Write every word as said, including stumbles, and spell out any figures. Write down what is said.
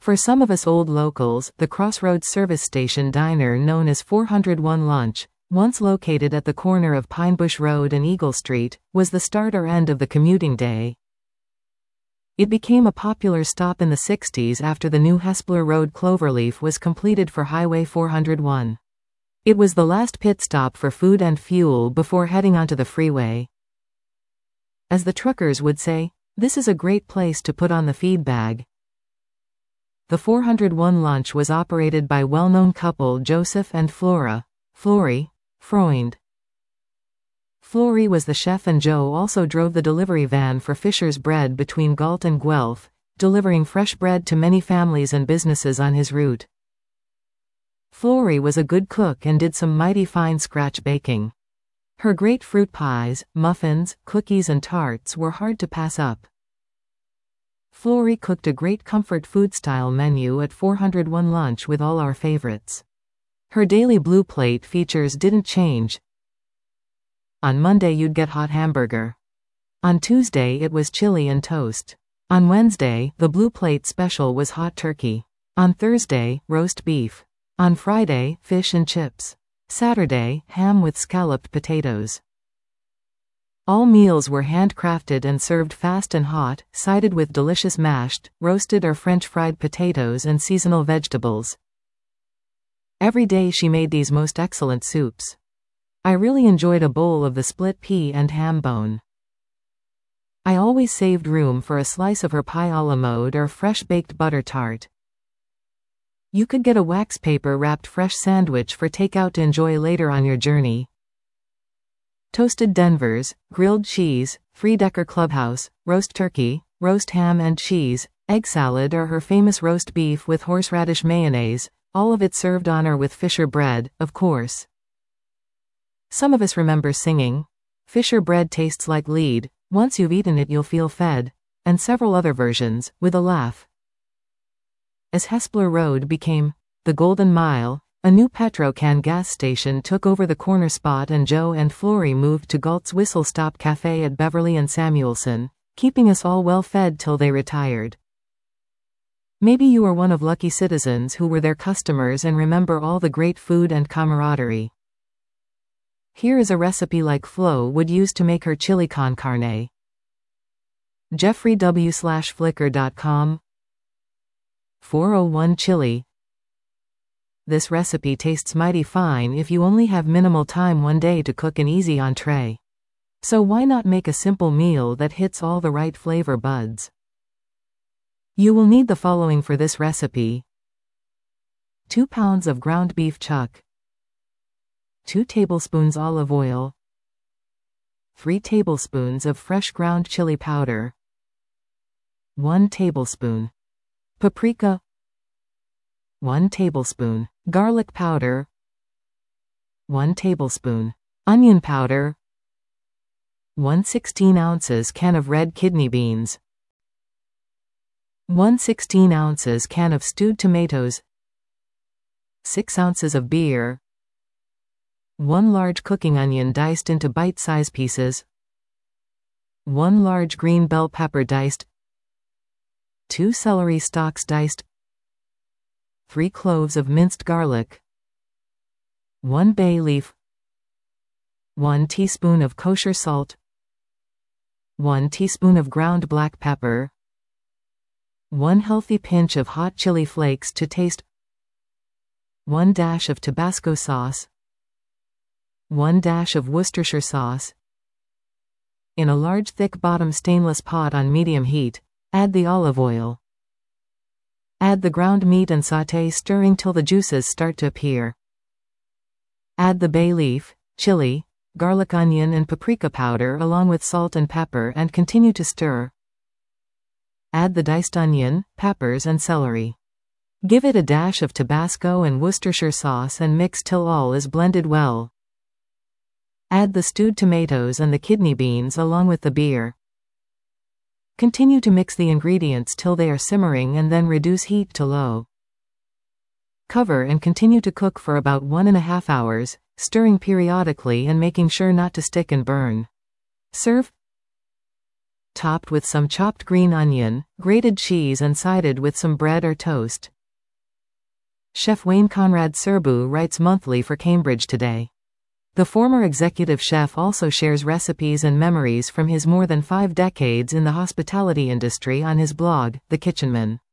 For some of us old locals, the Crossroads service station diner known as four oh one Lunch, once located at the corner of Pinebush Road and Eagle Street, was the start or end of the commuting day. It became a popular stop in the sixties after the new Hespeler Road Cloverleaf was completed for Highway four oh one. It was the last pit stop for food and fuel before heading onto the freeway. As the truckers would say, this is a great place to put on the feed bag. The four oh one Lunch was operated by well-known couple Joseph and Flora Flory Freund. Flory was the chef and Joe also drove the delivery van for Fisher's Bread between Galt and Guelph, delivering fresh bread to many families and businesses on his route. Flory was a good cook and did some mighty fine scratch baking. Her great fruit pies, muffins, cookies and tarts were hard to pass up. Flory cooked a great comfort food-style menu at four oh one Lunch with all our favorites. Her daily blue plate features didn't change. On Monday you'd get hot hamburger. On Tuesday it was chili and toast. On Wednesday, the blue plate special was hot turkey. On Thursday, roast beef. On Friday, fish and chips. Saturday, ham with scalloped potatoes. All meals were handcrafted and served fast and hot, sided with delicious mashed, roasted or French fried potatoes and seasonal vegetables. Every day she made these most excellent soups. I really enjoyed a bowl of the split pea and ham bone. I always saved room for a slice of her pie a la mode or fresh baked butter tart. You could get a wax paper wrapped fresh sandwich for takeout to enjoy later on your journey. Toasted Denvers, grilled cheese, three-decker clubhouse, roast turkey, roast ham and cheese, egg salad or her famous roast beef with horseradish mayonnaise, all of it served on her with Fisher bread, of course. Some of us remember singing, "Fisher bread tastes like lead, once you've eaten it you'll feel fed," and several other versions, with a laugh. As Hespeler Road became the Golden Mile, a new Petro-Can gas station took over the corner spot and Joe and Flory moved to Galt's Whistle Stop Cafe at Beverly and Samuelson, keeping us all well fed till they retired. Maybe you are one of lucky citizens who were their customers and remember all the great food and camaraderie. Here is a recipe like Flo would use to make her chili con carne. Jeffrey W slash flickr dot com four oh one Chili. This recipe tastes mighty fine if you only have minimal time one day to cook an easy entree. So why not make a simple meal that hits all the right flavor buds? You will need the following for this recipe. two pounds of ground beef chuck, two tablespoons olive oil, three tablespoons of fresh ground chili powder, one tablespoon paprika, one tablespoon garlic powder, one tablespoon onion powder, one sixteen ounces can of red kidney beans, one sixteen ounces can of stewed tomatoes, six ounces of beer, one large cooking onion diced into bite-size pieces, one large green bell pepper diced, two celery stalks diced, three cloves of minced garlic, one bay leaf, one teaspoon of kosher salt, one teaspoon of ground black pepper, one healthy pinch of hot chili flakes to taste, one dash of Tabasco sauce, one dash of Worcestershire sauce. In a large thick bottom stainless pot on medium heat, add the olive oil. Add the ground meat and sauté, stirring till the juices start to appear. Add the bay leaf, chili, garlic, onion and paprika powder along with salt and pepper and continue to stir. Add the diced onion, peppers and celery. Give it a dash of Tabasco and Worcestershire sauce and mix till all is blended well. Add the stewed tomatoes and the kidney beans along with the beer. Continue to mix the ingredients till they are simmering and then reduce heat to low. Cover and continue to cook for about one and a half hours, stirring periodically and making sure not to stick and burn. Serve. topped with some chopped green onion, grated cheese and sided with some bread or toast. Chef Wayne Conrad Serbu writes monthly for Cambridge Today. The former executive chef also shares recipes and memories from his more than five decades in the hospitality industry on his blog, The Kitchenman.